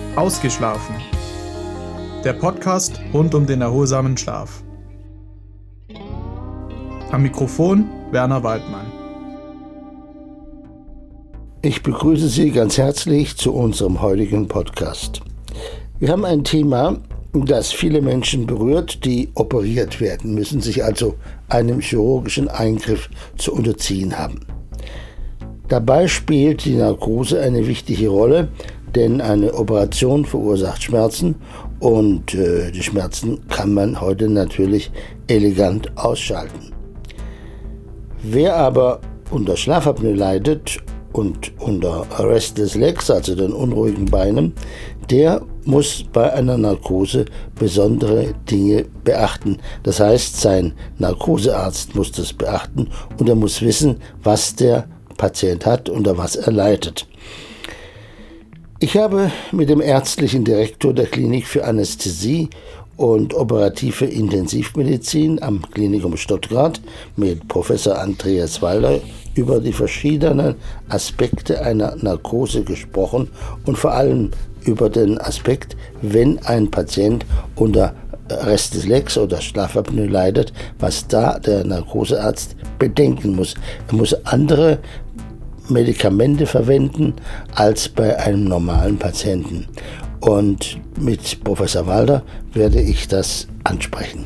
Ausgeschlafen. Der Podcast rund um den erholsamen Schlaf. Am Mikrofon Werner Waldmann. Ich begrüße Sie ganz herzlich zu unserem heutigen Podcast. Wir haben ein Thema, das viele Menschen berührt, die operiert werden müssen, sich also einem chirurgischen Eingriff zu unterziehen haben. Dabei spielt die Narkose eine wichtige Rolle, denn eine Operation verursacht Schmerzen und die Schmerzen kann man heute natürlich elegant ausschalten. Wer aber unter Schlafapnoe leidet und unter Restless Legs, also den unruhigen Beinen, der muss bei einer Narkose besondere Dinge beachten. Das heißt, sein Narkosearzt muss das beachten und er muss wissen, was der Patient hat, unter was er leidet. Ich habe mit dem ärztlichen Direktor der Klinik für Anästhesie und operative Intensivmedizin am Klinikum Stuttgart, mit Professor Andreas Walder, über die verschiedenen Aspekte einer Narkose gesprochen und vor allem über den Aspekt, wenn ein Patient unter Restless Legs oder Schlafapnoe leidet, was da der Narkosearzt bedenken muss. Er muss andere Medikamente verwenden als bei einem normalen Patienten. Und mit Professor Walder werde ich das ansprechen.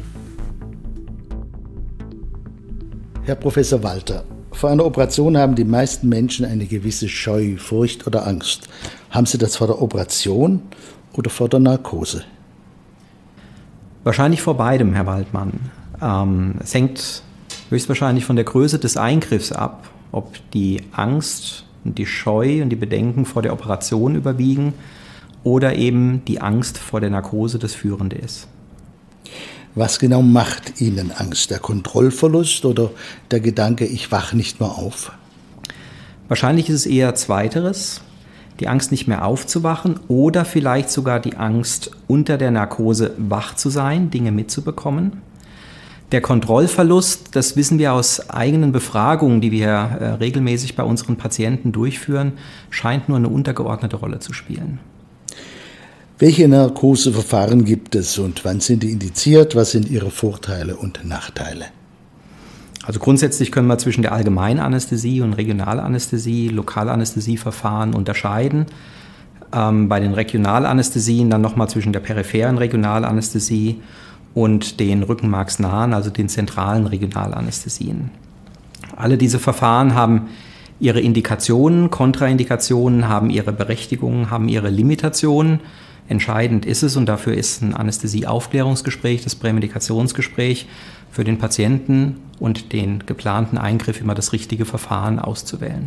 Herr Professor Walter, vor einer Operation haben die meisten Menschen eine gewisse Scheu, Furcht oder Angst. Haben Sie das vor der Operation oder vor der Narkose? Wahrscheinlich vor beidem, Herr Waldmann. Es hängt höchstwahrscheinlich von der Größe des Eingriffs ab, ob die Angst und die Scheu und die Bedenken vor der Operation überwiegen oder eben die Angst vor der Narkose das Führende ist. Was genau macht Ihnen Angst? Der Kontrollverlust oder der Gedanke, ich wache nicht mehr auf? Wahrscheinlich ist es eher Zweiteres, die Angst nicht mehr aufzuwachen oder vielleicht sogar die Angst, unter der Narkose wach zu sein, Dinge mitzubekommen. Der Kontrollverlust, das wissen wir aus eigenen Befragungen, die wir regelmäßig bei unseren Patienten durchführen, scheint nur eine untergeordnete Rolle zu spielen. Welche Narkoseverfahren gibt es und wann sind die indiziert? Was sind ihre Vorteile und Nachteile? Also grundsätzlich können wir zwischen der Allgemeinanästhesie und Regionalanästhesie, Lokalanästhesieverfahren unterscheiden. Bei den Regionalanästhesien dann nochmal zwischen der peripheren Regionalanästhesie und den rückenmarksnahen, also den zentralen Regionalanästhesien. Alle diese Verfahren haben ihre Indikationen, Kontraindikationen, haben ihre Berechtigungen, haben ihre Limitationen. Entscheidend ist es, und dafür ist ein Anästhesieaufklärungsgespräch, das Prämedikationsgespräch, für den Patienten und den geplanten Eingriff immer das richtige Verfahren auszuwählen.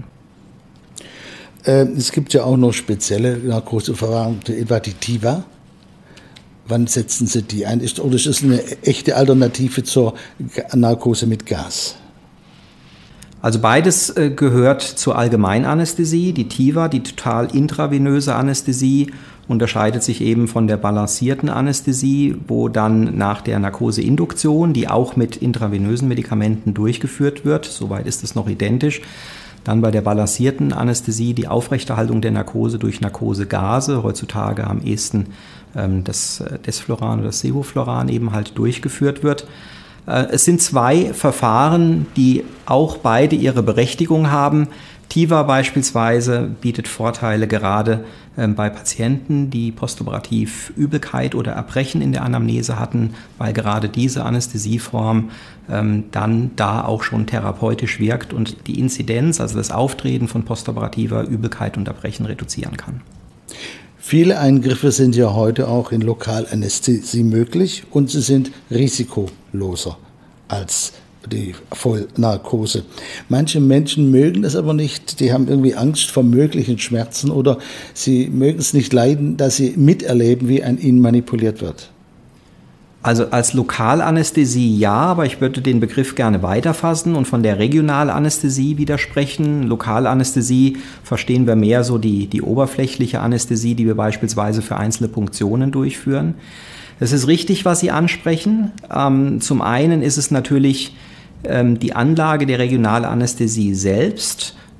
Es gibt ja auch noch spezielle Narkoseverfahren, etwa die TIVA. Wann setzen Sie die ein? Oder ist es eine echte Alternative zur Narkose mit Gas? Also beides gehört zur Allgemeinanästhesie. Die TIVA, die total intravenöse Anästhesie, unterscheidet sich eben von der balancierten Anästhesie, wo dann nach der Narkoseinduktion, die auch mit intravenösen Medikamenten durchgeführt wird, soweit ist es noch identisch, dann bei der balancierten Anästhesie die Aufrechterhaltung der Narkose durch Narkosegase, heutzutage am ehesten das Desfloran oder das Sevofloran eben halt durchgeführt wird. Es sind zwei Verfahren, die auch beide ihre Berechtigung haben. TIVA beispielsweise bietet Vorteile gerade bei Patienten, die postoperativ Übelkeit oder Erbrechen in der Anamnese hatten, weil gerade diese Anästhesieform dann da auch schon therapeutisch wirkt und die Inzidenz, also das Auftreten von postoperativer Übelkeit und Erbrechen reduzieren kann. Viele Eingriffe sind ja heute auch in Lokalanästhesie möglich und sie sind risikoloser als die Vollnarkose. Manche Menschen mögen das aber nicht, die haben irgendwie Angst vor möglichen Schmerzen oder sie mögen es nicht leiden, dass sie miterleben, wie an ihnen manipuliert wird. Also als Lokalanästhesie ja, aber ich würde den Begriff gerne weiterfassen und von der Regionalanästhesie widersprechen. Lokalanästhesie verstehen wir mehr so die oberflächliche Anästhesie, die wir beispielsweise für einzelne Punktionen durchführen. Es ist richtig, was Sie ansprechen. Zum einen ist es natürlich die Anlage der Regionalanästhesie selbst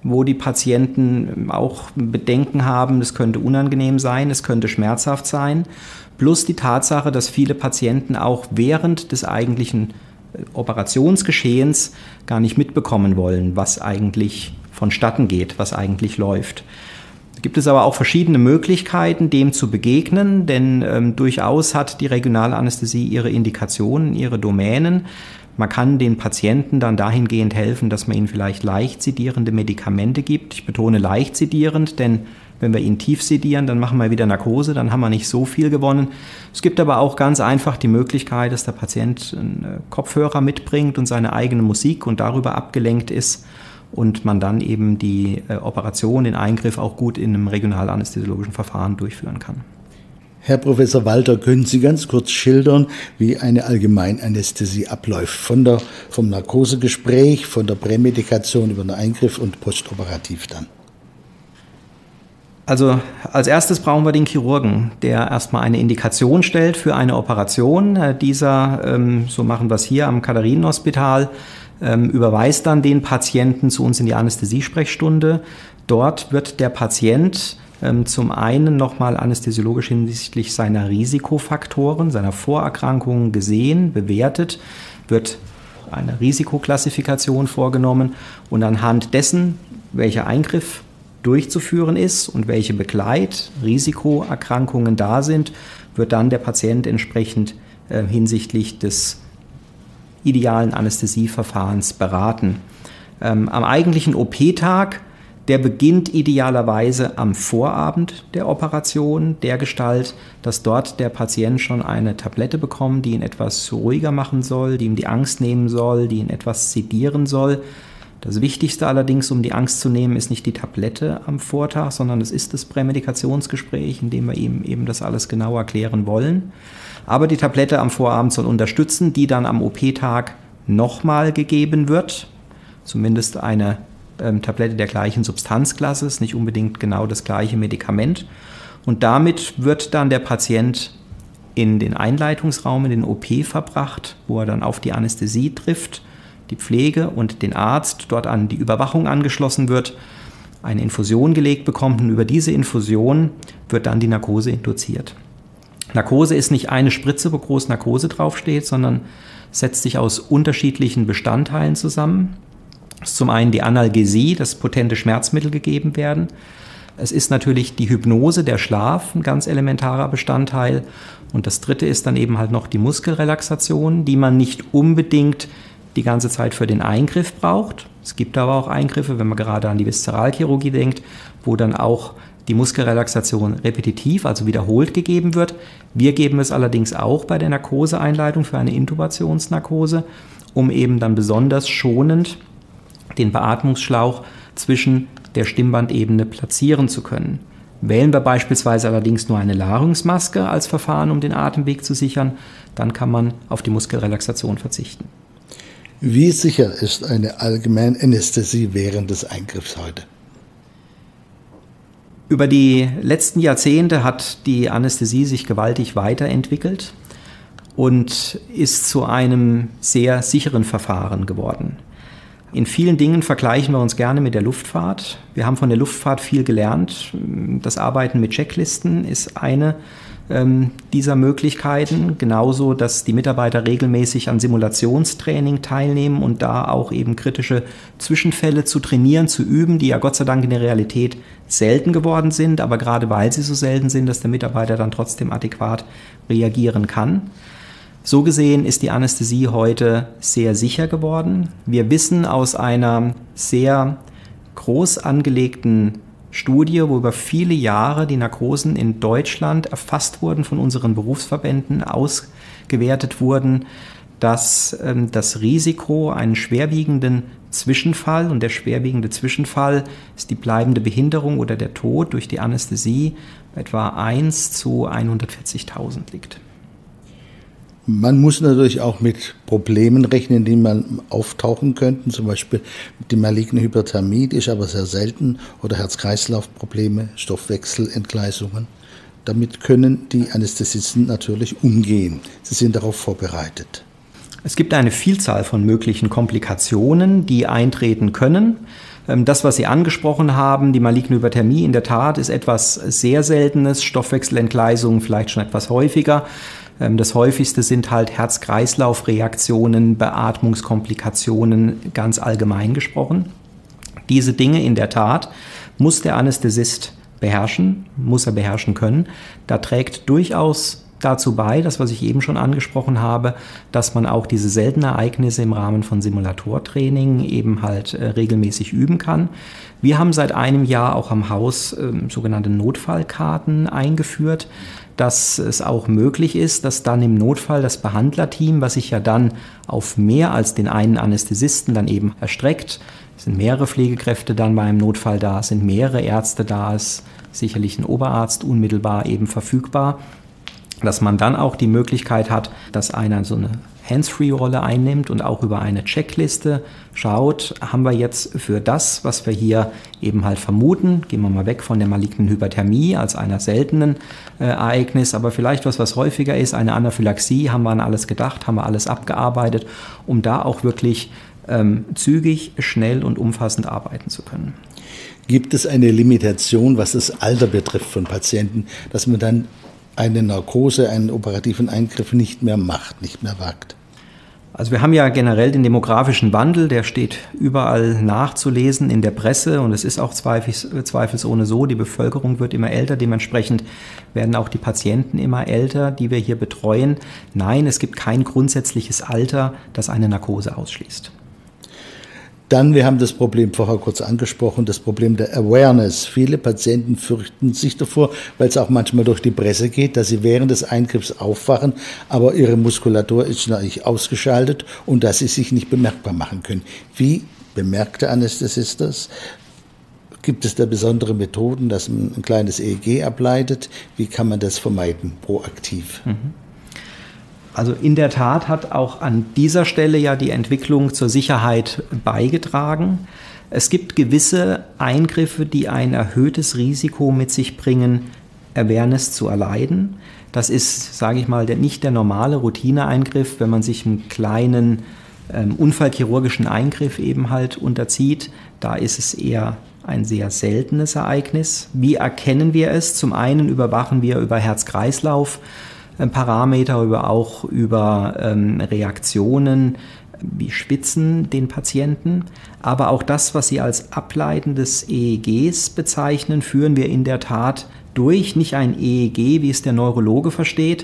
wo die Patienten auch Bedenken haben, es könnte unangenehm sein, es könnte schmerzhaft sein. Plus die Tatsache, dass viele Patienten auch während des eigentlichen Operationsgeschehens gar nicht mitbekommen wollen, was eigentlich vonstatten geht, was eigentlich läuft. Gibt es aber auch verschiedene Möglichkeiten, dem zu begegnen, denn durchaus hat die Regionalanästhesie ihre Indikationen, ihre Domänen. Man kann den Patienten dann dahingehend helfen, dass man ihnen vielleicht leicht sedierende Medikamente gibt. Ich betone leicht sedierend, denn wenn wir ihn tief sedieren, dann machen wir wieder Narkose, dann haben wir nicht so viel gewonnen. Es gibt aber auch ganz einfach die Möglichkeit, dass der Patient einen Kopfhörer mitbringt und seine eigene Musik und darüber abgelenkt ist und man dann eben die Operation, den Eingriff auch gut in einem regionalanästhesiologischen Verfahren durchführen kann. Herr Professor Walter, können Sie ganz kurz schildern, wie eine Allgemeinanästhesie abläuft? Vom Narkosegespräch, von der Prämedikation über den Eingriff und postoperativ dann. Also als erstes brauchen wir den Chirurgen, der erstmal eine Indikation stellt für eine Operation. Dieser, so machen wir es hier am Katharinenhospital, überweist dann den Patienten zu uns in die Anästhesiesprechstunde. Dort wird der Patient zum einen nochmal anästhesiologisch hinsichtlich seiner Risikofaktoren, seiner Vorerkrankungen gesehen, bewertet, wird eine Risikoklassifikation vorgenommen und anhand dessen, welcher Eingriff durchzuführen ist und welche Risikoerkrankungen da sind, wird dann der Patient entsprechend hinsichtlich des idealen Anästhesieverfahrens beraten. Am eigentlichen OP-Tag, der beginnt idealerweise am Vorabend der Operation, dergestalt, dass dort der Patient schon eine Tablette bekommt, die ihn etwas ruhiger machen soll, die ihm die Angst nehmen soll, die ihn etwas sedieren soll. Das Wichtigste allerdings, um die Angst zu nehmen, ist nicht die Tablette am Vortag, sondern es ist das Prämedikationsgespräch, in dem wir ihm eben das alles genau erklären wollen. Aber die Tablette am Vorabend soll unterstützen, die dann am OP-Tag nochmal gegeben wird. Zumindest eine Tablette der gleichen Substanzklasse, ist nicht unbedingt genau das gleiche Medikament. Und damit wird dann der Patient in den Einleitungsraum, in den OP verbracht, wo er dann auf die Anästhesie trifft, die Pflege und den Arzt, dort an die Überwachung angeschlossen wird, eine Infusion gelegt bekommt und über diese Infusion wird dann die Narkose induziert. Narkose ist nicht eine Spritze, wo groß Narkose draufsteht, sondern setzt sich aus unterschiedlichen Bestandteilen zusammen. Es ist zum einen die Analgesie, dass potente Schmerzmittel gegeben werden. Es ist natürlich die Hypnose, der Schlaf, ein ganz elementarer Bestandteil. Und das dritte ist dann eben halt noch die Muskelrelaxation, die man nicht unbedingt die ganze Zeit für den Eingriff braucht. Es gibt aber auch Eingriffe, wenn man gerade an die Viszeralchirurgie denkt, wo dann auch die Muskelrelaxation repetitiv, also wiederholt gegeben wird. Wir geben es allerdings auch bei der Narkoseeinleitung für eine Intubationsnarkose, um eben dann besonders schonend den Beatmungsschlauch zwischen der Stimmbandebene platzieren zu können. Wählen wir beispielsweise allerdings nur eine Larynxmaske als Verfahren, um den Atemweg zu sichern, dann kann man auf die Muskelrelaxation verzichten. Wie sicher ist eine Allgemeinanästhesie während des Eingriffs heute? Über die letzten Jahrzehnte hat die Anästhesie sich gewaltig weiterentwickelt und ist zu einem sehr sicheren Verfahren geworden. In vielen Dingen vergleichen wir uns gerne mit der Luftfahrt. Wir haben von der Luftfahrt viel gelernt. Das Arbeiten mit Checklisten ist eine dieser Möglichkeiten. Genauso, dass die Mitarbeiter regelmäßig an Simulationstraining teilnehmen und da auch eben kritische Zwischenfälle zu trainieren, zu üben, die ja Gott sei Dank in der Realität selten geworden sind, aber gerade weil sie so selten sind, dass der Mitarbeiter dann trotzdem adäquat reagieren kann. So gesehen ist die Anästhesie heute sehr sicher geworden. Wir wissen aus einer sehr groß angelegten Studie, wo über viele Jahre die Narkosen in Deutschland erfasst wurden, von unseren Berufsverbänden ausgewertet wurden, dass das Risiko, einen schwerwiegenden Zwischenfall, und der schwerwiegende Zwischenfall ist die bleibende Behinderung oder der Tod durch die Anästhesie, etwa 1 zu 140.000 liegt. Man muss natürlich auch mit Problemen rechnen, die man auftauchen könnten, zum Beispiel die maligne Hyperthermie, die ist aber sehr selten, oder Herz-Kreislauf-Probleme, Stoffwechselentgleisungen. Damit können die Anästhesisten natürlich umgehen. Sie sind darauf vorbereitet. Es gibt eine Vielzahl von möglichen Komplikationen, die eintreten können. Das, was Sie angesprochen haben, die maligne Hyperthermie, in der Tat ist etwas sehr Seltenes, Stoffwechselentgleisungen vielleicht schon etwas häufiger. Das häufigste sind halt Herz-Kreislauf-Reaktionen, Beatmungskomplikationen, ganz allgemein gesprochen. Diese Dinge in der Tat muss der Anästhesist beherrschen, muss er beherrschen können. Da trägt durchaus dazu bei, das, was ich eben schon angesprochen habe, dass man auch diese seltenen Ereignisse im Rahmen von Simulatortraining eben halt regelmäßig üben kann. Wir haben seit einem Jahr auch am Haus sogenannte Notfallkarten eingeführt, dass es auch möglich ist, dass dann im Notfall das Behandlerteam, was sich ja dann auf mehr als den einen Anästhesisten dann eben erstreckt, es sind mehrere Pflegekräfte dann beim Notfall da, es sind mehrere Ärzte da, es ist sicherlich ein Oberarzt unmittelbar eben verfügbar, dass man dann auch die Möglichkeit hat, dass einer so eine Hands-Free-Rolle einnimmt und auch über eine Checkliste schaut, haben wir jetzt für das, was wir hier eben halt vermuten, gehen wir mal weg von der malignen Hyperthermie als einer seltenen Ereignis, aber vielleicht was häufiger ist, eine Anaphylaxie, haben wir an alles gedacht, haben wir alles abgearbeitet, um da auch wirklich zügig, schnell und umfassend arbeiten zu können. Gibt es eine Limitation, was das Alter betrifft von Patienten, dass man dann eine Narkose, einen operativen Eingriff nicht mehr macht, nicht mehr wagt? Also wir haben ja generell den demografischen Wandel, der steht überall nachzulesen in der Presse und es ist auch zweifelsohne so, die Bevölkerung wird immer älter, dementsprechend werden auch die Patienten immer älter, die wir hier betreuen. Nein, es gibt kein grundsätzliches Alter, das eine Narkose ausschließt. Dann, wir haben das Problem vorher kurz angesprochen, das Problem der Awareness. Viele Patienten fürchten sich davor, weil es auch manchmal durch die Presse geht, dass sie während des Eingriffs aufwachen, aber ihre Muskulatur ist natürlich ausgeschaltet und dass sie sich nicht bemerkbar machen können. Wie bemerkt der Anästhesist das? Gibt es da besondere Methoden, dass man ein kleines EEG ableitet? Wie kann man das vermeiden, proaktiv? Also in der Tat hat auch an dieser Stelle ja die Entwicklung zur Sicherheit beigetragen. Es gibt gewisse Eingriffe, die ein erhöhtes Risiko mit sich bringen, Awareness zu erleiden. Das ist, sage ich mal, nicht der normale Routineeingriff, wenn man sich einen kleinen unfallchirurgischen Eingriff eben halt unterzieht. Da ist es eher ein sehr seltenes Ereignis. Wie erkennen wir es? Zum einen überwachen wir über Herz-Kreislauf Parameter, auch über Reaktionen wie Schwitzen den Patienten. Aber auch das, was Sie als Ableiten des EEGs bezeichnen, führen wir in der Tat durch. Nicht ein EEG, wie es der Neurologe versteht,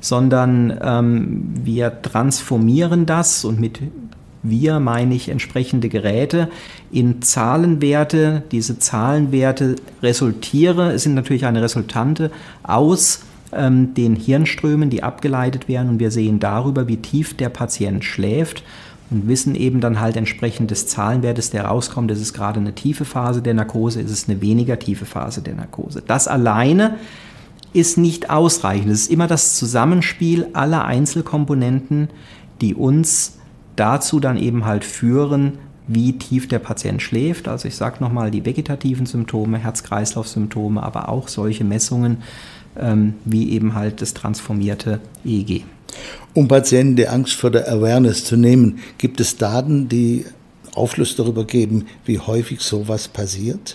sondern wir transformieren das, und mit wir meine ich entsprechende Geräte, in Zahlenwerte. Diese Zahlenwerte sind natürlich eine Resultante aus den Hirnströmen, die abgeleitet werden, und wir sehen darüber, wie tief der Patient schläft und wissen eben dann halt entsprechend des Zahlenwertes, der rauskommt, ist es gerade eine tiefe Phase der Narkose, ist es eine weniger tiefe Phase der Narkose. Das alleine ist nicht ausreichend. Es ist immer das Zusammenspiel aller Einzelkomponenten, die uns dazu dann eben halt führen, wie tief der Patient schläft. Also ich sage nochmal, die vegetativen Symptome, Herz-Kreislauf-Symptome, aber auch solche Messungen, wie eben halt das transformierte EEG. Um Patienten die Angst vor der Awareness zu nehmen, gibt es Daten, die Aufschluss darüber geben, wie häufig sowas passiert?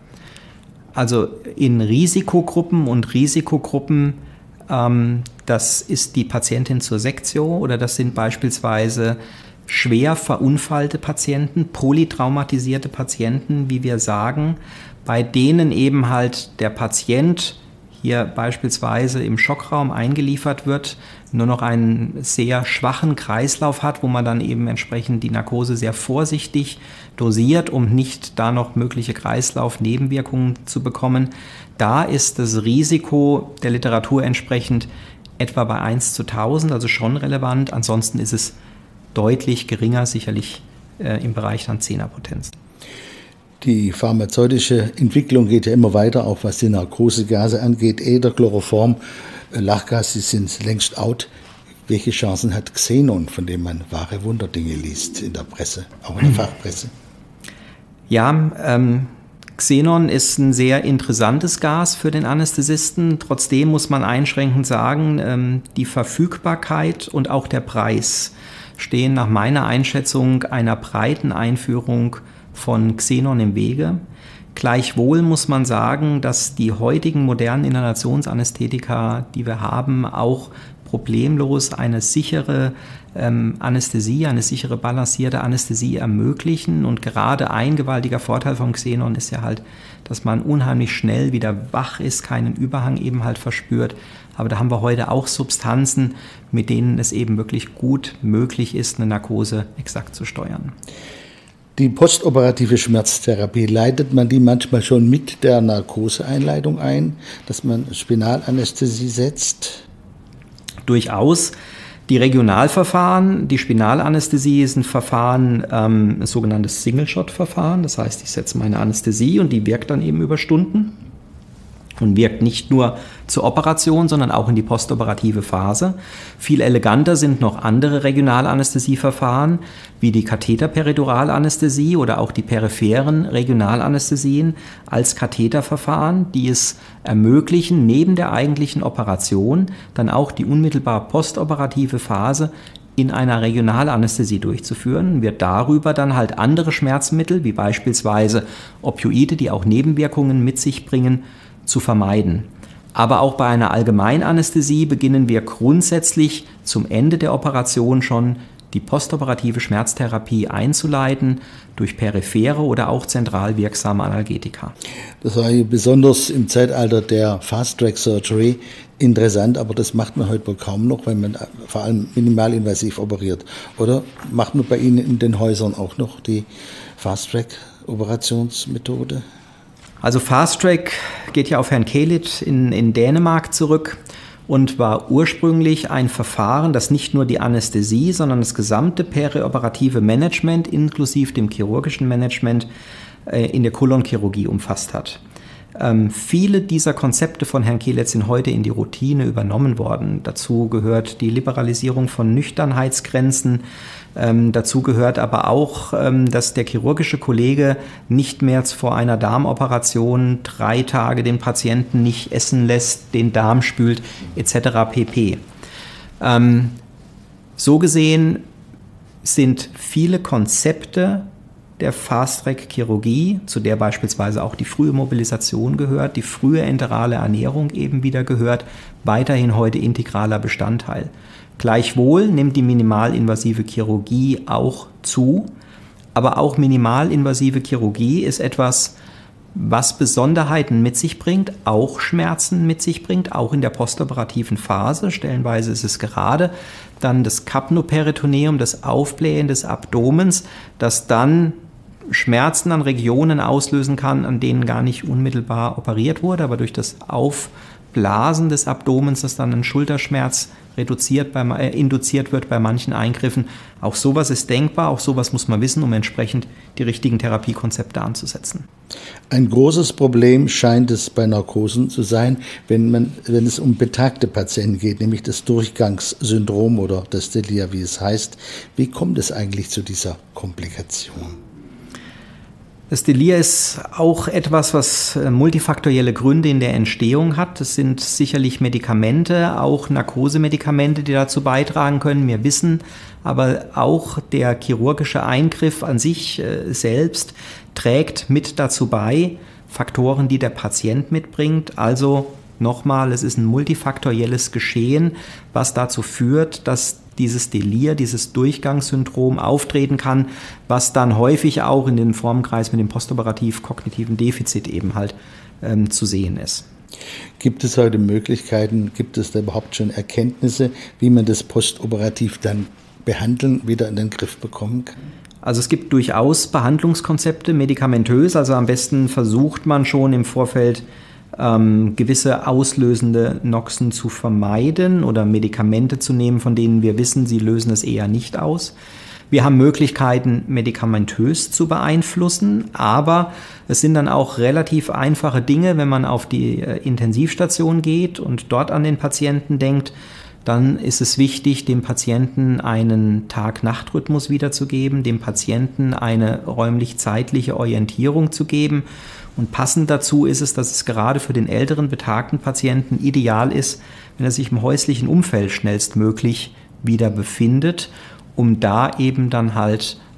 Also in Risikogruppen das ist die Patientin zur Sektio oder das sind beispielsweise schwer verunfallte Patienten, polytraumatisierte Patienten, wie wir sagen, bei denen eben halt der Patient hier beispielsweise im Schockraum eingeliefert wird, nur noch einen sehr schwachen Kreislauf hat, wo man dann eben entsprechend die Narkose sehr vorsichtig dosiert, um nicht da noch mögliche Kreislaufnebenwirkungen zu bekommen. Da ist das Risiko der Literatur entsprechend etwa bei 1:1000, also schon relevant. Ansonsten ist es deutlich geringer, sicherlich im Bereich dann 10er-Potenz. Die pharmazeutische Entwicklung geht ja immer weiter, auch was die Narkosegase angeht. Äther, Chloroform, Lachgas, die sind längst out. Welche Chancen hat Xenon, von dem man wahre Wunderdinge liest in der Presse, auch in der Fachpresse? Ja, Xenon ist ein sehr interessantes Gas für den Anästhesisten. Trotzdem muss man einschränkend sagen, die Verfügbarkeit und auch der Preis stehen nach meiner Einschätzung einer breiten Einführung von Xenon im Wege. Gleichwohl muss man sagen, dass die heutigen modernen Inhalationsanästhetika, die wir haben, auch problemlos eine sichere Anästhesie, eine sichere balancierte Anästhesie ermöglichen. Und gerade ein gewaltiger Vorteil vom Xenon ist ja halt, dass man unheimlich schnell wieder wach ist, keinen Überhang eben halt verspürt. Aber da haben wir heute auch Substanzen, mit denen es eben wirklich gut möglich ist, eine Narkose exakt zu steuern. Die postoperative Schmerztherapie, leitet man die manchmal schon mit der Narkoseeinleitung ein, dass man Spinalanästhesie setzt? Durchaus. Die Regionalverfahren, die Spinalanästhesie ist ein Verfahren, ein sogenanntes Single-Shot-Verfahren. Das heißt, ich setze meine Anästhesie und die wirkt dann eben über Stunden und wirkt nicht nur zur Operation, sondern auch in die postoperative Phase. Viel eleganter sind noch andere Regionalanästhesieverfahren, wie die Katheterperiduralanästhesie oder auch die peripheren Regionalanästhesien als Katheterverfahren, die es ermöglichen, neben der eigentlichen Operation dann auch die unmittelbar postoperative Phase in einer Regionalanästhesie durchzuführen, wird darüber dann halt andere Schmerzmittel, wie beispielsweise Opioide, die auch Nebenwirkungen mit sich bringen, zu vermeiden. Aber auch bei einer Allgemeinanästhesie beginnen wir grundsätzlich zum Ende der Operation schon die postoperative Schmerztherapie einzuleiten durch periphere oder auch zentral wirksame Analgetika. Das war besonders im Zeitalter der Fast-Track-Surgery interessant, aber das macht man heute wohl kaum noch, weil man vor allem minimalinvasiv operiert. Oder macht man bei Ihnen in den Häusern auch noch die Fast-Track-Operationsmethode? Also Fast Track geht ja auf Herrn Kelit in Dänemark zurück und war ursprünglich ein Verfahren, das nicht nur die Anästhesie, sondern das gesamte perioperative Management inklusive dem chirurgischen Management in der Kolonchirurgie umfasst hat. Viele dieser Konzepte von Herrn Kelit sind heute in die Routine übernommen worden. Dazu gehört die Liberalisierung von Nüchternheitsgrenzen. Dazu gehört aber auch, dass der chirurgische Kollege nicht mehr vor einer Darmoperation 3 Tage den Patienten nicht essen lässt, den Darm spült etc. pp. So gesehen sind viele Konzepte der Fast-Track-Chirurgie, zu der beispielsweise auch die frühe Mobilisation gehört, die frühe enterale Ernährung eben wieder gehört, weiterhin heute integraler Bestandteil. Gleichwohl nimmt die minimalinvasive Chirurgie auch zu, aber auch minimalinvasive Chirurgie ist etwas, was Besonderheiten mit sich bringt, auch Schmerzen mit sich bringt, auch in der postoperativen Phase. Stellenweise ist es gerade dann das Kapnoperitoneum, das Aufblähen des Abdomens, das dann Schmerzen an Regionen auslösen kann, an denen gar nicht unmittelbar operiert wurde, aber durch das Aufblasen des Abdomens, das dann ein Schulterschmerz induziert wird bei manchen Eingriffen. Auch sowas ist denkbar, auch sowas muss man wissen, um entsprechend die richtigen Therapiekonzepte anzusetzen. Ein großes Problem scheint es bei Narkosen zu sein, wenn es um betagte Patienten geht, nämlich das Durchgangssyndrom oder das Delir, wie es heißt. Wie kommt es eigentlich zu dieser Komplikation? Das Delir ist auch etwas, was multifaktorielle Gründe in der Entstehung hat. Es sind sicherlich Medikamente, auch Narkosemedikamente, die dazu beitragen können. Wir wissen aber auch, der chirurgische Eingriff an sich selbst trägt mit dazu bei, Faktoren, die der Patient mitbringt. Also nochmal, es ist ein multifaktorielles Geschehen, was dazu führt, dass dieses Delir, dieses Durchgangssyndrom auftreten kann, was dann häufig auch in den Formenkreis mit dem postoperativ-kognitiven Defizit eben halt zu sehen ist. Gibt es heute Möglichkeiten, gibt es da überhaupt schon Erkenntnisse, wie man das postoperativ dann behandeln, wieder in den Griff bekommen kann? Also es gibt durchaus Behandlungskonzepte, medikamentös, also am besten versucht man schon im Vorfeld gewisse auslösende Noxen zu vermeiden oder Medikamente zu nehmen, von denen wir wissen, sie lösen es eher nicht aus. Wir haben Möglichkeiten, medikamentös zu beeinflussen, aber es sind dann auch relativ einfache Dinge, wenn man auf die Intensivstation geht und dort an den Patienten denkt. Dann ist es wichtig, dem Patienten einen Tag-Nacht-Rhythmus wiederzugeben, dem Patienten eine räumlich-zeitliche Orientierung zu geben. Und passend dazu ist es, dass es gerade für den älteren betagten Patienten ideal ist, wenn er sich im häuslichen Umfeld schnellstmöglich wieder befindet, um da eben dann halt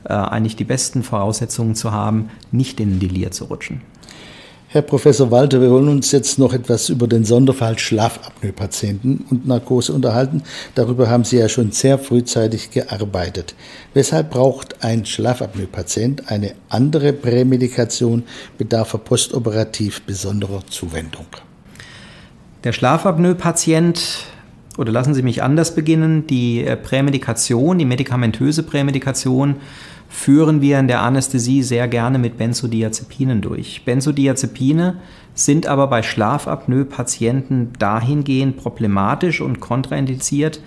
eigentlich die besten Voraussetzungen zu haben, nicht in ein Delir zu rutschen. Herr Professor Walter, wir wollen uns jetzt noch etwas über den Sonderfall Schlafapnoe-Patienten und Narkose unterhalten. Darüber haben Sie ja schon sehr frühzeitig gearbeitet. Weshalb braucht ein Schlafapnoe-Patient eine andere Prämedikation, bedarf er postoperativ besonderer Zuwendung? Der Schlafapnoe-Patient, oder lassen Sie mich anders beginnen, die Prämedikation, die medikamentöse Prämedikation führen wir in der Anästhesie sehr gerne mit Benzodiazepinen durch. Benzodiazepine sind aber bei Schlafapnoe-Patienten dahingehend problematisch und kontraindiziert,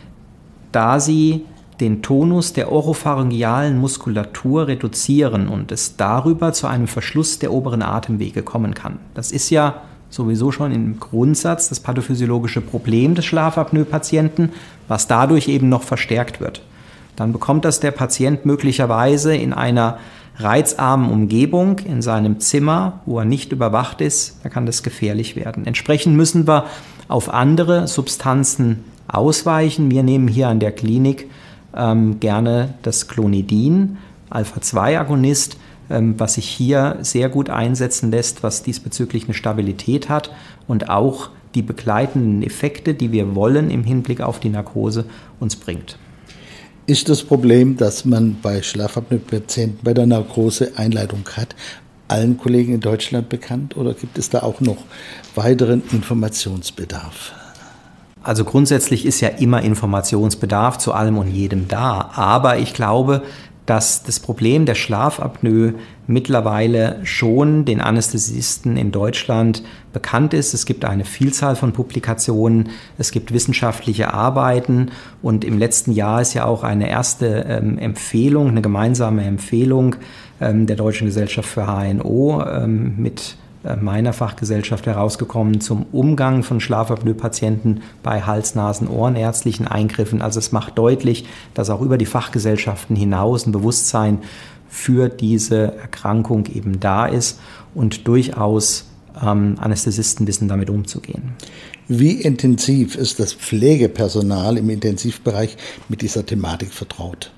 da sie den Tonus der oropharyngealen Muskulatur reduzieren und es darüber zu einem Verschluss der oberen Atemwege kommen kann. Das ist ja sowieso schon im Grundsatz das pathophysiologische Problem des Schlafapnoe-Patienten, was dadurch eben noch verstärkt wird. Dann bekommt das der Patient möglicherweise in einer reizarmen Umgebung, in seinem Zimmer, wo er nicht überwacht ist, da kann das gefährlich werden. Entsprechend müssen wir auf andere Substanzen ausweichen. Wir nehmen hier an der Klinik gerne das Clonidin, Alpha-2-Agonist, was sich hier sehr gut einsetzen lässt, was diesbezüglich eine Stabilität hat und auch die begleitenden Effekte, die wir wollen im Hinblick auf die Narkose, uns bringt. Ist das Problem, dass man bei Schlafapnoe-Patienten bei der Narkose Einleitung hat, allen Kollegen in Deutschland bekannt oder gibt es da auch noch weiteren Informationsbedarf? Also grundsätzlich ist ja immer Informationsbedarf zu allem und jedem da, aber ich glaube, dass das Problem der Schlafapnoe mittlerweile schon den Anästhesisten in Deutschland bekannt ist. Es gibt eine Vielzahl von Publikationen, es gibt wissenschaftliche Arbeiten und im letzten Jahr ist ja auch eine erste Empfehlung, eine gemeinsame Empfehlung der Deutschen Gesellschaft für HNO mit meiner Fachgesellschaft herausgekommen zum Umgang von Schlafapnoe-Patienten bei Hals-, Nasen-, Ohrenärztlichen Eingriffen. Also es macht deutlich, dass auch über die Fachgesellschaften hinaus ein Bewusstsein für diese Erkrankung eben da ist und durchaus Anästhesisten wissen, damit umzugehen. Wie intensiv ist das Pflegepersonal im Intensivbereich mit dieser Thematik vertraut?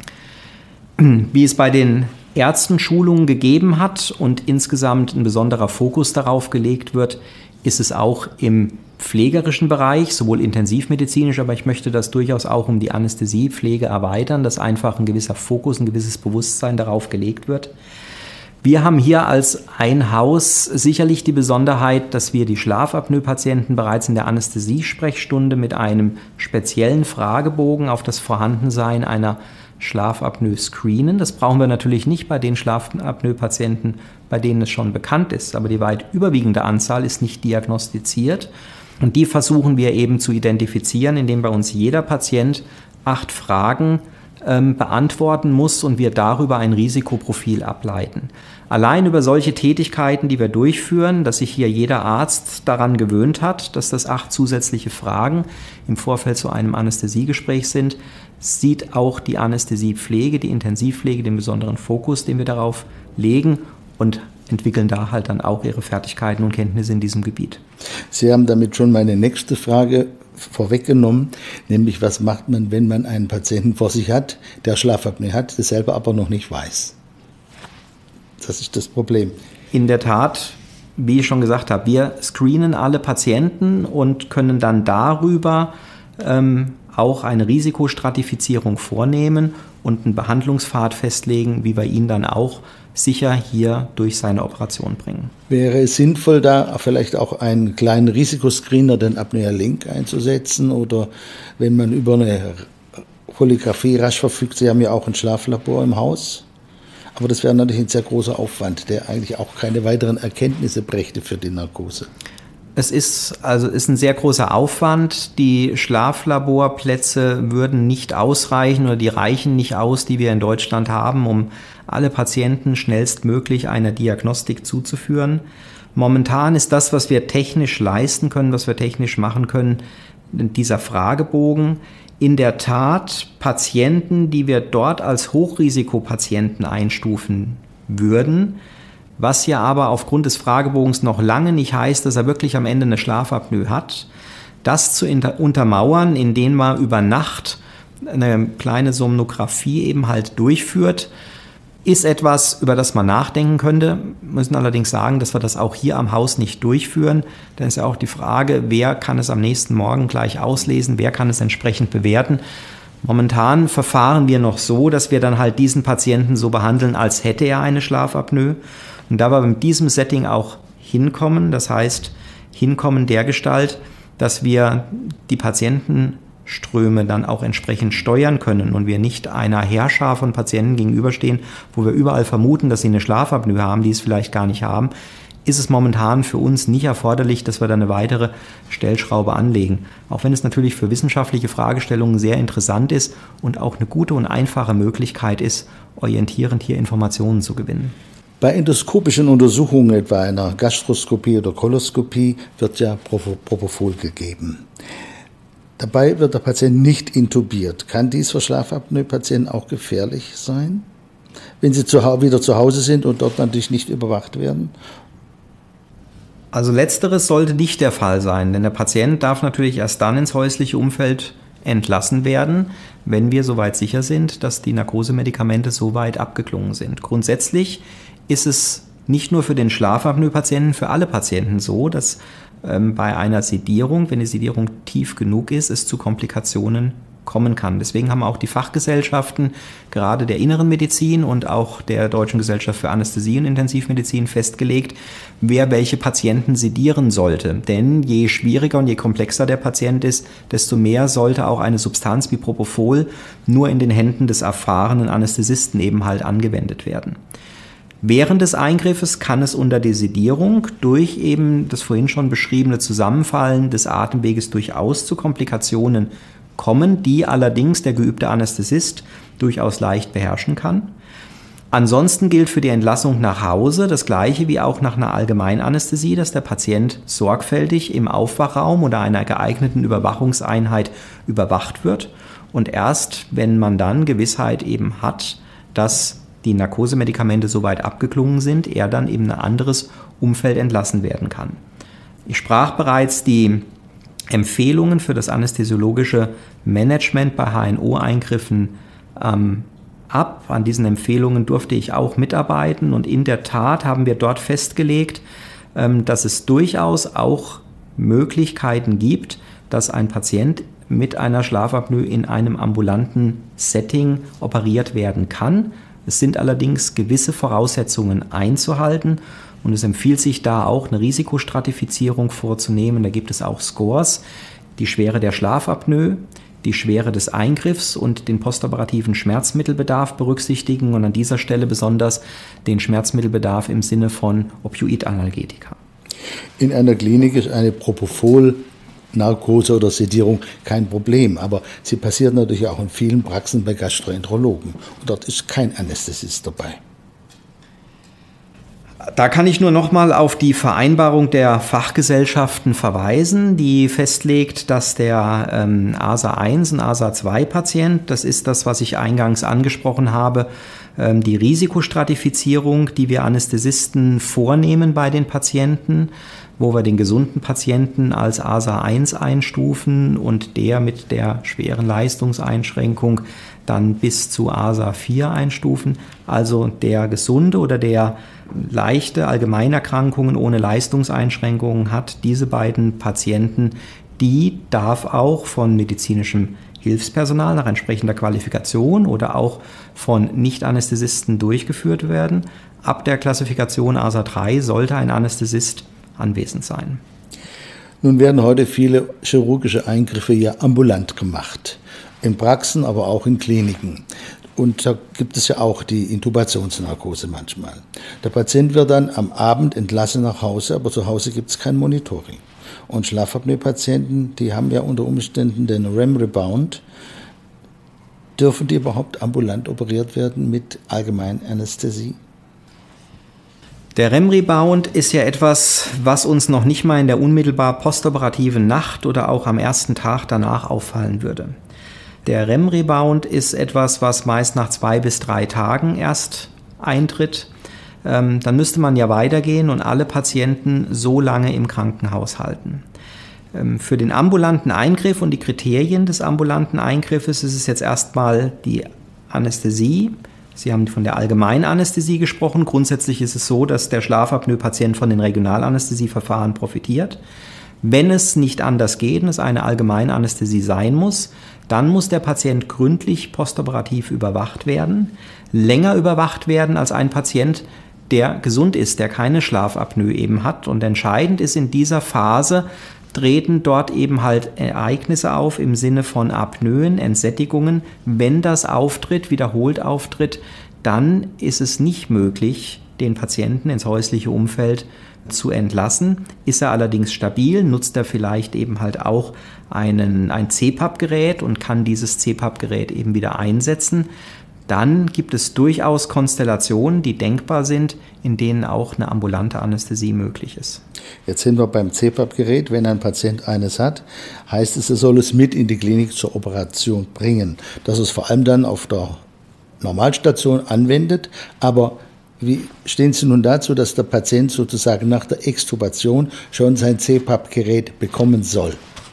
Wie es bei den Ärzten Schulungen gegeben hat und insgesamt ein besonderer Fokus darauf gelegt wird, ist es auch im pflegerischen Bereich, sowohl intensivmedizinisch, aber ich möchte das durchaus auch um die Anästhesiepflege erweitern, dass einfach ein gewisser Fokus, ein gewisses Bewusstsein darauf gelegt wird. Wir haben hier als ein Haus sicherlich die Besonderheit, dass wir die Schlafapnoe-Patienten bereits in der Anästhesiesprechstunde mit einem speziellen Fragebogen auf das Vorhandensein einer Schlafapnoe screenen. Das brauchen wir natürlich nicht bei den Schlafapnoe-Patienten, bei denen es schon bekannt ist, aber die weit überwiegende Anzahl ist nicht diagnostiziert und die versuchen wir eben zu identifizieren, indem bei uns jeder Patient 8 Fragen beantworten muss und wir darüber ein Risikoprofil ableiten. Allein über solche Tätigkeiten, die wir durchführen, dass sich hier jeder Arzt daran gewöhnt hat, dass das 8 zusätzliche Fragen im Vorfeld zu einem Anästhesiegespräch sind, sieht auch die Anästhesiepflege, die Intensivpflege den besonderen Fokus, den wir darauf legen und entwickeln da halt dann auch ihre Fertigkeiten und Kenntnisse in diesem Gebiet. Sie haben damit schon meine nächste Frage vorweggenommen, nämlich was macht man, wenn man einen Patienten vor sich hat, der Schlafapnoe hat, das selber aber noch nicht weiß. Das ist das Problem. In der Tat, wie ich schon gesagt habe, wir screenen alle Patienten und können dann darüber auch eine Risikostratifizierung vornehmen und einen Behandlungspfad festlegen, wie wir ihn dann auch sicher hier durch seine Operation bringen. Wäre es sinnvoll, da vielleicht auch einen kleinen Risikoscreener, den Apnea-Link, einzusetzen oder wenn man über eine Polygraphie rasch verfügt, Sie haben ja auch ein Schlaflabor im Haus, aber das wäre natürlich ein sehr großer Aufwand, der eigentlich auch keine weiteren Erkenntnisse brächte für die Narkose. Es ist ein sehr großer Aufwand. Die Schlaflaborplätze würden nicht ausreichen oder die reichen nicht aus, die wir in Deutschland haben, um alle Patienten schnellstmöglich einer Diagnostik zuzuführen. Momentan ist das, was wir technisch leisten können, was wir technisch machen können, dieser Fragebogen. In der Tat Patienten, die wir dort als Hochrisikopatienten einstufen würden, was ja aber aufgrund des Fragebogens noch lange nicht heißt, dass er wirklich am Ende eine Schlafapnoe hat. Das zu untermauern, indem wir über Nacht eine kleine Somnographie eben halt durchführt, ist etwas, über das man nachdenken könnte. Wir müssen allerdings sagen, dass wir das auch hier am Haus nicht durchführen. Dann ist ja auch die Frage, wer kann es am nächsten Morgen gleich auslesen, wer kann es entsprechend bewerten. Momentan verfahren wir noch so, dass wir dann halt diesen Patienten so behandeln, als hätte er eine Schlafapnoe. Und da wir mit diesem Setting auch hinkommen, das heißt hinkommen dergestalt, dass wir die Patientenströme dann auch entsprechend steuern können und wir nicht einer Heerschar von Patienten gegenüberstehen, wo wir überall vermuten, dass sie eine Schlafapnoe haben, die es vielleicht gar nicht haben, ist es momentan für uns nicht erforderlich, dass wir da eine weitere Stellschraube anlegen. Auch wenn es natürlich für wissenschaftliche Fragestellungen sehr interessant ist und auch eine gute und einfache Möglichkeit ist, orientierend hier Informationen zu gewinnen. Bei endoskopischen Untersuchungen, etwa einer Gastroskopie oder Koloskopie, wird ja Propofol gegeben. Dabei wird der Patient nicht intubiert. Kann dies für Schlafapnoe-Patienten auch gefährlich sein, wenn sie wieder zu Hause sind und dort natürlich nicht überwacht werden? Also letzteres sollte nicht der Fall sein, denn der Patient darf natürlich erst dann ins häusliche Umfeld entlassen werden, wenn wir soweit sicher sind, dass die Narkosemedikamente soweit abgeklungen sind. Grundsätzlich ist es nicht nur für den Schlafapnoe-Patienten, für alle Patienten so, dass bei einer Sedierung, wenn die Sedierung tief genug ist, es zu Komplikationen kommen kann. Deswegen haben auch die Fachgesellschaften, gerade der Inneren Medizin und auch der Deutschen Gesellschaft für Anästhesie und Intensivmedizin, festgelegt, wer welche Patienten sedieren sollte. Denn je schwieriger und je komplexer der Patient ist, desto mehr sollte auch eine Substanz wie Propofol nur in den Händen des erfahrenen Anästhesisten eben halt angewendet werden. Während des Eingriffes kann es unter der Sedierung durch eben das vorhin schon beschriebene Zusammenfallen des Atemweges durchaus zu Komplikationen kommen, die allerdings der geübte Anästhesist durchaus leicht beherrschen kann. Ansonsten gilt für die Entlassung nach Hause das Gleiche wie auch nach einer Allgemeinanästhesie, dass der Patient sorgfältig im Aufwachraum oder einer geeigneten Überwachungseinheit überwacht wird und erst, wenn man dann Gewissheit eben hat, dass die Narkosemedikamente soweit abgeklungen sind, er dann eben in ein anderes Umfeld entlassen werden kann. Ich sprach bereits die Empfehlungen für das anästhesiologische Management bei HNO-Eingriffen ab. An diesen Empfehlungen durfte ich auch mitarbeiten und in der Tat haben wir dort festgelegt, dass es durchaus auch Möglichkeiten gibt, dass ein Patient mit einer Schlafapnoe in einem ambulanten Setting operiert werden kann. Es sind allerdings gewisse Voraussetzungen einzuhalten und es empfiehlt sich da auch eine Risikostratifizierung vorzunehmen. Da gibt es auch Scores, die Schwere der Schlafapnoe, die Schwere des Eingriffs und den postoperativen Schmerzmittelbedarf berücksichtigen und an dieser Stelle besonders den Schmerzmittelbedarf im Sinne von Opioidanalgetika. In einer Klinik ist eine Propofol-Narkose oder Sedierung kein Problem, aber sie passiert natürlich auch in vielen Praxen bei Gastroenterologen und dort ist kein Anästhesist dabei. Da kann ich nur nochmal auf die Vereinbarung der Fachgesellschaften verweisen, die festlegt, dass der ASA 1 und ASA 2 Patient, das ist das, was ich eingangs angesprochen habe, die Risikostratifizierung, die wir Anästhesisten vornehmen bei den Patienten, wo wir den gesunden Patienten als ASA 1 einstufen und der mit der schweren Leistungseinschränkung dann bis zu ASA 4 einstufen. Also der gesunde oder der leichte Allgemeinerkrankungen ohne Leistungseinschränkungen hat, diese beiden Patienten, die darf auch von medizinischem Hilfspersonal nach entsprechender Qualifikation oder auch von Nicht-Anästhesisten durchgeführt werden. Ab der Klassifikation ASA 3 sollte ein Anästhesist anwesend sein. Nun werden heute viele chirurgische Eingriffe ja ambulant gemacht, in Praxen, aber auch in Kliniken. Und da gibt es ja auch die Intubationsnarkose manchmal. Der Patient wird dann am Abend entlassen nach Hause, aber zu Hause gibt es kein Monitoring. Und Schlafapnoe-Patienten, die haben ja unter Umständen den REM-Rebound. Dürfen die überhaupt ambulant operiert werden mit Allgemeinanästhesie? Der REM-Rebound ist ja etwas, was uns noch nicht mal in der unmittelbar postoperativen Nacht oder auch am ersten Tag danach auffallen würde. Der REM-Rebound ist etwas, was meist nach 2 bis 3 Tagen erst eintritt. Dann müsste man ja weitergehen und alle Patienten so lange im Krankenhaus halten. Für den ambulanten Eingriff und die Kriterien des ambulanten Eingriffes ist es jetzt erstmal die Anästhesie. Sie haben von der Allgemeinanästhesie gesprochen. Grundsätzlich ist es so, dass der Schlafapnoe-Patient von den Regionalanästhesieverfahren profitiert. Wenn es nicht anders geht und es eine Allgemeinanästhesie sein muss, dann muss der Patient gründlich postoperativ überwacht werden, länger überwacht werden als ein Patient, der gesund ist, der keine Schlafapnoe eben hat. Und entscheidend ist in dieser Phase, treten dort eben halt Ereignisse auf im Sinne von Apnoeen, Entsättigungen. Wenn das auftritt, wiederholt auftritt, dann ist es nicht möglich, den Patienten ins häusliche Umfeld zu entlassen. Ist er allerdings stabil, nutzt er vielleicht eben halt auch ein CPAP-Gerät und kann dieses CPAP-Gerät eben wieder einsetzen. Dann gibt es durchaus Konstellationen, die denkbar sind, in denen auch eine ambulante Anästhesie möglich ist. Jetzt sind wir beim CPAP-Gerät. Wenn ein Patient eines hat, heißt es, er soll es mit in die Klinik zur Operation bringen. Dass es vor allem dann auf der Normalstation anwendet. Aber wie stehen Sie nun dazu, dass der Patient sozusagen nach der Extubation schon sein CPAP-Gerät bekommen soll?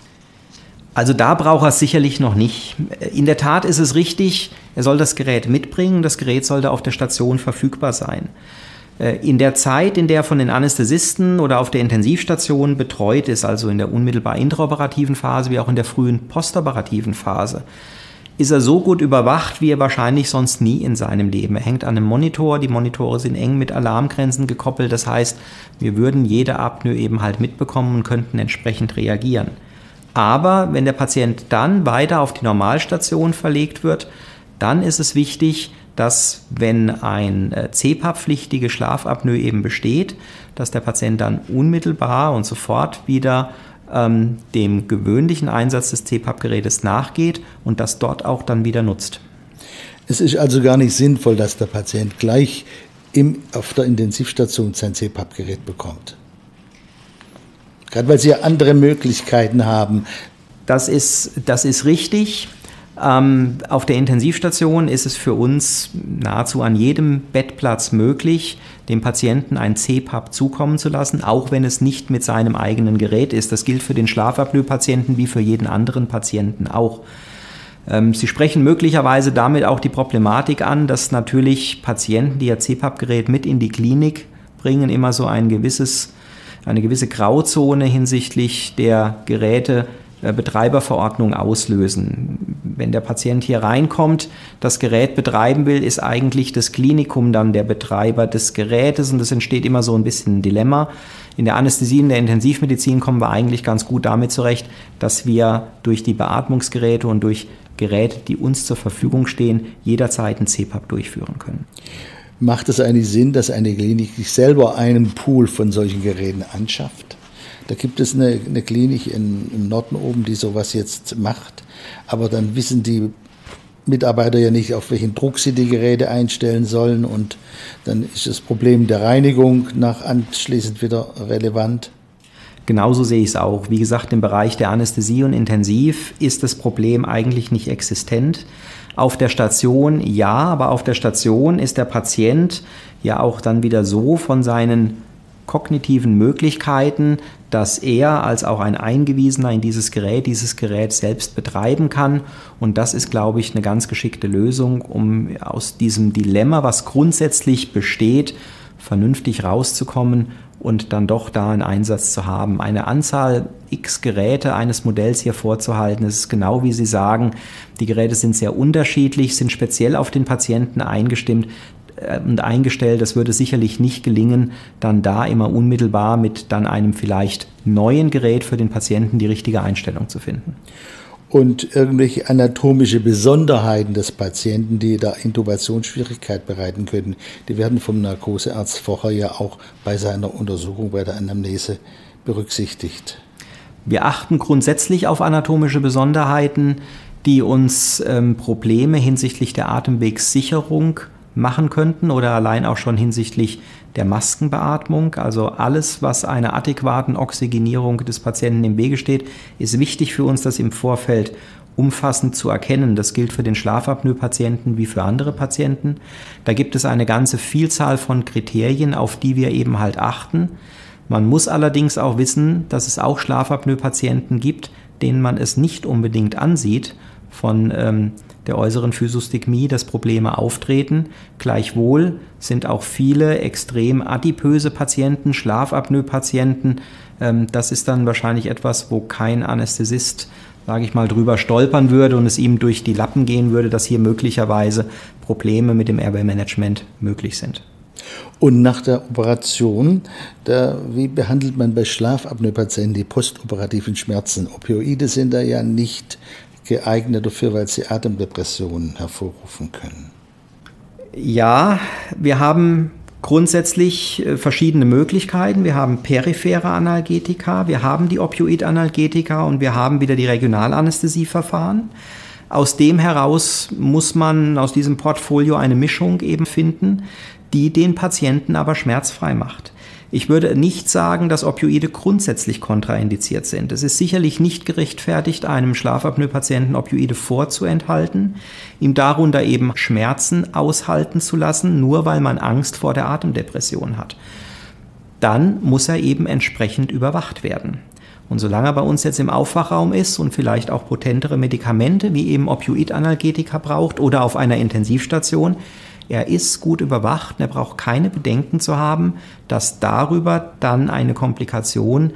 Also da braucht er es sicherlich noch nicht. In der Tat ist es richtig, er soll das Gerät mitbringen, das Gerät sollte auf der Station verfügbar sein. In der Zeit, in der er von den Anästhesisten oder auf der Intensivstation betreut ist, also in der unmittelbar intraoperativen Phase wie auch in der frühen postoperativen Phase, ist er so gut überwacht, wie er wahrscheinlich sonst nie in seinem Leben. Er hängt an einem Monitor, die Monitore sind eng mit Alarmgrenzen gekoppelt, das heißt, wir würden jede Apnoe eben halt mitbekommen und könnten entsprechend reagieren. Aber wenn der Patient dann weiter auf die Normalstation verlegt wird, dann ist es wichtig, dass wenn ein CPAP-pflichtige Schlafapnoe eben besteht, dass der Patient dann unmittelbar und sofort wieder dem gewöhnlichen Einsatz des CPAP-Gerätes nachgeht und das dort auch dann wieder nutzt. Es ist also gar nicht sinnvoll, dass der Patient gleich auf der Intensivstation sein CPAP-Gerät bekommt. Gerade weil Sie ja andere Möglichkeiten haben. Das ist richtig. Auf der Intensivstation ist es für uns nahezu an jedem Bettplatz möglich, dem Patienten ein CPAP zukommen zu lassen, auch wenn es nicht mit seinem eigenen Gerät ist. Das gilt für den Schlafapnoe-Patienten wie für jeden anderen Patienten auch. Sie sprechen möglicherweise damit auch die Problematik an, dass natürlich Patienten, die ihr CPAP-Gerät mit in die Klinik bringen, immer so eine gewisse Grauzone hinsichtlich der Gerätebetreiberverordnung auslösen. Wenn der Patient hier reinkommt, das Gerät betreiben will, ist eigentlich das Klinikum dann der Betreiber des Gerätes und es entsteht immer so ein bisschen ein Dilemma. In der Anästhesie, in der Intensivmedizin kommen wir eigentlich ganz gut damit zurecht, dass wir durch die Beatmungsgeräte und durch Geräte, die uns zur Verfügung stehen, jederzeit ein CPAP durchführen können. Macht es eigentlich Sinn, dass eine Klinik sich selber einen Pool von solchen Geräten anschafft? Da gibt es eine Klinik im Norden oben, die sowas jetzt macht, aber dann wissen die Mitarbeiter ja nicht, auf welchen Druck sie die Geräte einstellen sollen und dann ist das Problem der Reinigung anschließend wieder relevant. Genauso sehe ich es auch. Wie gesagt, im Bereich der Anästhesie und Intensiv ist das Problem eigentlich nicht existent. Auf der Station ja, aber auf der Station ist der Patient ja auch dann wieder so von seinen kognitiven Möglichkeiten, dass er als auch ein Eingewiesener in dieses Gerät selbst betreiben kann. Und das ist, glaube ich, eine ganz geschickte Lösung, um aus diesem Dilemma, was grundsätzlich besteht, vernünftig rauszukommen und dann doch da einen Einsatz zu haben. Eine Anzahl x Geräte eines Modells hier vorzuhalten, das ist genau wie Sie sagen, die Geräte sind sehr unterschiedlich, sind speziell auf den Patienten eingestimmt und eingestellt. Das würde sicherlich nicht gelingen, dann da immer unmittelbar mit dann einem vielleicht neuen Gerät für den Patienten die richtige Einstellung zu finden. Und irgendwelche anatomische Besonderheiten des Patienten, die da Intubationsschwierigkeit bereiten können, die werden vom Narkosearzt vorher ja auch bei seiner Untersuchung, bei der Anamnese berücksichtigt. Wir achten grundsätzlich auf anatomische Besonderheiten, die uns Probleme hinsichtlich der Atemwegssicherung machen könnten oder allein auch schon hinsichtlich der Maskenbeatmung. Also alles, was einer adäquaten Oxygenierung des Patienten im Wege steht, ist wichtig für uns, das im Vorfeld umfassend zu erkennen. Das gilt für den Schlafapnoe-Patienten wie für andere Patienten. Da gibt es eine ganze Vielzahl von Kriterien, auf die wir eben halt achten. Man muss allerdings auch wissen, dass es auch Schlafapnoe-Patienten gibt, denen man es nicht unbedingt ansieht von der äußeren Physostigmie, dass Probleme auftreten. Gleichwohl sind auch viele extrem adipöse Patienten, Schlafapnoe-Patienten. Das ist dann wahrscheinlich etwas, wo kein Anästhesist, sage ich mal, drüber stolpern würde und es ihm durch die Lappen gehen würde, dass hier möglicherweise Probleme mit dem Airway-Management möglich sind. Und nach der Operation, wie behandelt man bei Schlafapnoe-Patienten die postoperativen Schmerzen? Opioide sind da ja nicht geeignet dafür, weil sie Atemdepressionen hervorrufen können. Ja, wir haben grundsätzlich verschiedene Möglichkeiten. Wir haben periphere Analgetika, wir haben die Opioidanalgetika und wir haben wieder die Regionalanästhesieverfahren. Aus dem heraus muss man aus diesem Portfolio eine Mischung eben finden, die den Patienten aber schmerzfrei macht. Ich würde nicht sagen, dass Opioide grundsätzlich kontraindiziert sind. Es ist sicherlich nicht gerechtfertigt, einem Schlafapnoe-Patienten Opioide vorzuenthalten, ihm darunter eben Schmerzen aushalten zu lassen, nur weil man Angst vor der Atemdepression hat. Dann muss er eben entsprechend überwacht werden. Und solange er bei uns jetzt im Aufwachraum ist und vielleicht auch potentere Medikamente wie eben Opioidanalgetika braucht oder auf einer Intensivstation, er ist gut überwacht, er braucht keine Bedenken zu haben, dass darüber dann eine Komplikation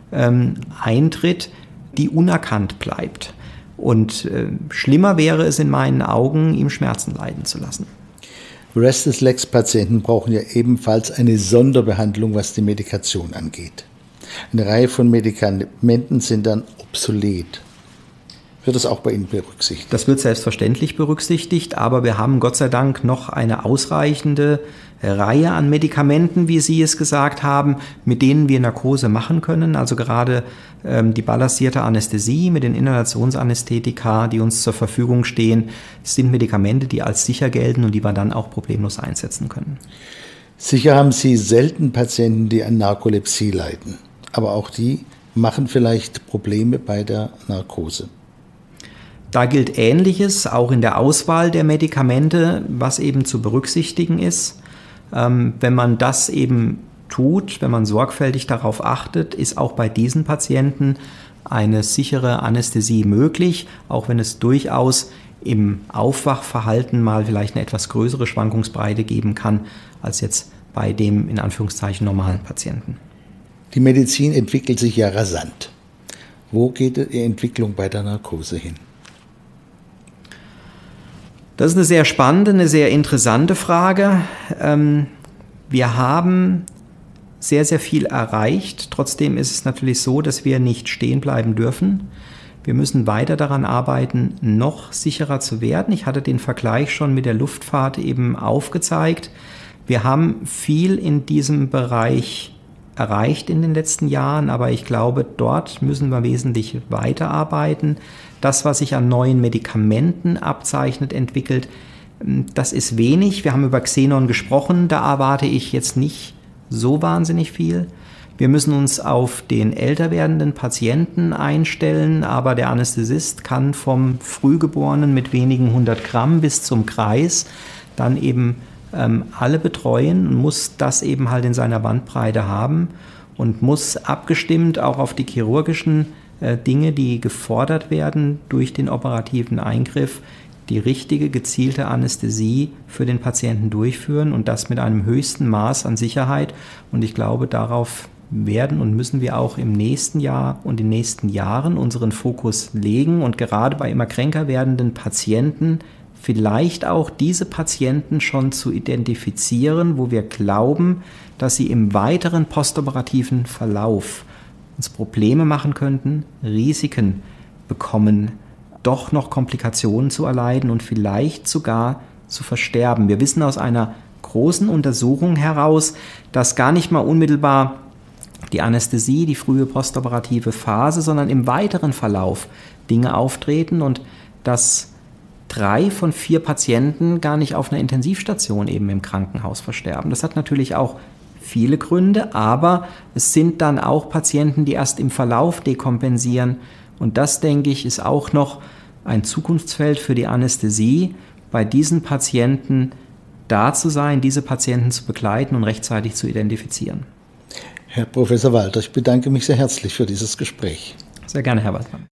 eintritt, die unerkannt bleibt. Und schlimmer wäre es in meinen Augen, ihm Schmerzen leiden zu lassen. Restless Legs-Patienten brauchen ja ebenfalls eine Sonderbehandlung, was die Medikation angeht. Eine Reihe von Medikamenten sind dann obsolet. Wird das auch bei Ihnen berücksichtigt? Das wird selbstverständlich berücksichtigt, aber wir haben Gott sei Dank noch eine ausreichende Reihe an Medikamenten, wie Sie es gesagt haben, mit denen wir Narkose machen können. Also gerade die balancierte Anästhesie mit den Inhalationsanästhetika, die uns zur Verfügung stehen, sind Medikamente, die als sicher gelten und die wir dann auch problemlos einsetzen können. Sicher haben Sie selten Patienten, die an Narkolepsie leiden, aber auch die machen vielleicht Probleme bei der Narkose. Da gilt Ähnliches, auch in der Auswahl der Medikamente, was eben zu berücksichtigen ist. Wenn man das eben tut, wenn man sorgfältig darauf achtet, ist auch bei diesen Patienten eine sichere Anästhesie möglich, auch wenn es durchaus im Aufwachverhalten mal vielleicht eine etwas größere Schwankungsbreite geben kann, als jetzt bei dem in Anführungszeichen normalen Patienten. Die Medizin entwickelt sich ja rasant. Wo geht die Entwicklung bei der Narkose hin? Das ist eine sehr spannende, eine sehr interessante Frage. Wir haben sehr, sehr viel erreicht. Trotzdem ist es natürlich so, dass wir nicht stehen bleiben dürfen. Wir müssen weiter daran arbeiten, noch sicherer zu werden. Ich hatte den Vergleich schon mit der Luftfahrt eben aufgezeigt. Wir haben viel in diesem Bereich erreicht in den letzten Jahren, aber ich glaube, dort müssen wir wesentlich weiterarbeiten. Das, was sich an neuen Medikamenten abzeichnet, entwickelt, das ist wenig. Wir haben über Xenon gesprochen, da erwarte ich jetzt nicht so wahnsinnig viel. Wir müssen uns auf den älter werdenden Patienten einstellen, aber der Anästhesist kann vom Frühgeborenen mit wenigen 100 Gramm bis zum Kreis dann eben alle betreuen und muss das eben halt in seiner Bandbreite haben und muss abgestimmt auch auf die chirurgischen Dinge, die gefordert werden durch den operativen Eingriff, die richtige, gezielte Anästhesie für den Patienten durchführen und das mit einem höchsten Maß an Sicherheit. Und ich glaube, darauf werden und müssen wir auch im nächsten Jahr und in den nächsten Jahren unseren Fokus legen und gerade bei immer kränker werdenden Patienten vielleicht auch diese Patienten schon zu identifizieren, wo wir glauben, dass sie im weiteren postoperativen Verlauf uns Probleme machen könnten, Risiken bekommen, doch noch Komplikationen zu erleiden und vielleicht sogar zu versterben. Wir wissen aus einer großen Untersuchung heraus, dass gar nicht mal unmittelbar die Anästhesie, die frühe postoperative Phase, sondern im weiteren Verlauf Dinge auftreten und dass 3 von 4 Patienten gar nicht auf einer Intensivstation eben im Krankenhaus versterben. Das hat natürlich auch viele Gründe, aber es sind dann auch Patienten, die erst im Verlauf dekompensieren. Und das, denke ich, ist auch noch ein Zukunftsfeld für die Anästhesie, bei diesen Patienten da zu sein, diese Patienten zu begleiten und rechtzeitig zu identifizieren. Herr Professor Walter, ich bedanke mich sehr herzlich für dieses Gespräch. Sehr gerne, Herr Waldmann.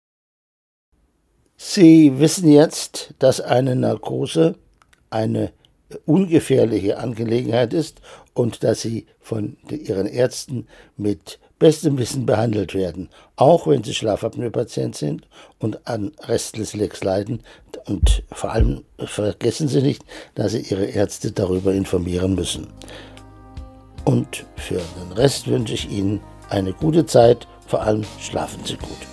Sie wissen jetzt, dass eine Narkose eine ungefährliche Angelegenheit ist und dass Sie von Ihren Ärzten mit bestem Wissen behandelt werden, auch wenn Sie Schlafapnoe-Patient sind und an Restless Legs leiden. Und vor allem vergessen Sie nicht, dass Sie Ihre Ärzte darüber informieren müssen. Und für den Rest wünsche ich Ihnen eine gute Zeit, vor allem schlafen Sie gut.